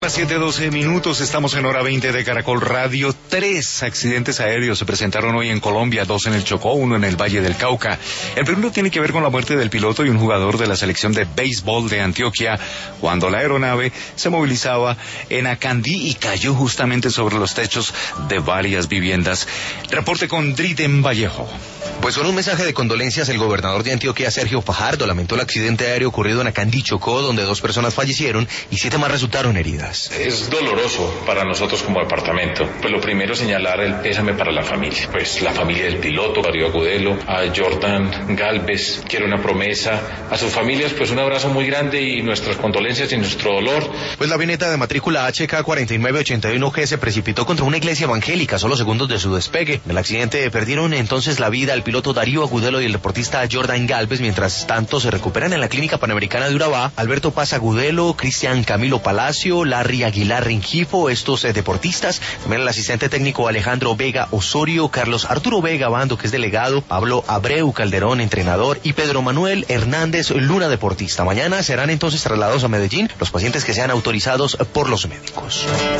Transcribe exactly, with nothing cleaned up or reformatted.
Las siete doce minutos, estamos en hora veinte de Caracol Radio. Tres accidentes aéreos se presentaron hoy en Colombia, dos en el Chocó, uno en el Valle del Cauca. El primero tiene que ver con la muerte del piloto y un jugador de la selección de béisbol de Antioquia, cuando la aeronave se movilizaba en Acandí y cayó justamente sobre los techos de varias viviendas. Reporte con Driden Vallejo. Pues con un mensaje de condolencias, el gobernador de Antioquia, Sergio Fajardo, lamentó el accidente aéreo ocurrido en Acandí, Chocó, donde dos personas fallecieron y siete más resultaron heridas. Es doloroso para nosotros como departamento. Pues lo primero, señalar el pésame para la familia. Pues la familia del piloto, Darío Agudelo, a Jordan Galvez, quiero una promesa. A sus familias, pues un abrazo muy grande y nuestras condolencias y nuestro dolor. Pues la avioneta de matrícula H K cuatro nueve ocho uno G se precipitó contra una iglesia evangélica solo segundos de su despegue. En el accidente perdieron entonces la vida el piloto Darío Agudelo y el deportista Jordan Galvez. Mientras tanto, se recuperan en la clínica panamericana de Urabá Alberto Paz Agudelo, Cristian Camilo Palacio, Larry Aguilar Rengifo, estos eh, deportistas, también el asistente técnico Alejandro Vega Osorio, Carlos Arturo Vega Bando, que es delegado, Pablo Abreu Calderón, entrenador, y Pedro Manuel Hernández Luna, deportista. Mañana serán entonces trasladados a Medellín los pacientes que sean autorizados por los médicos.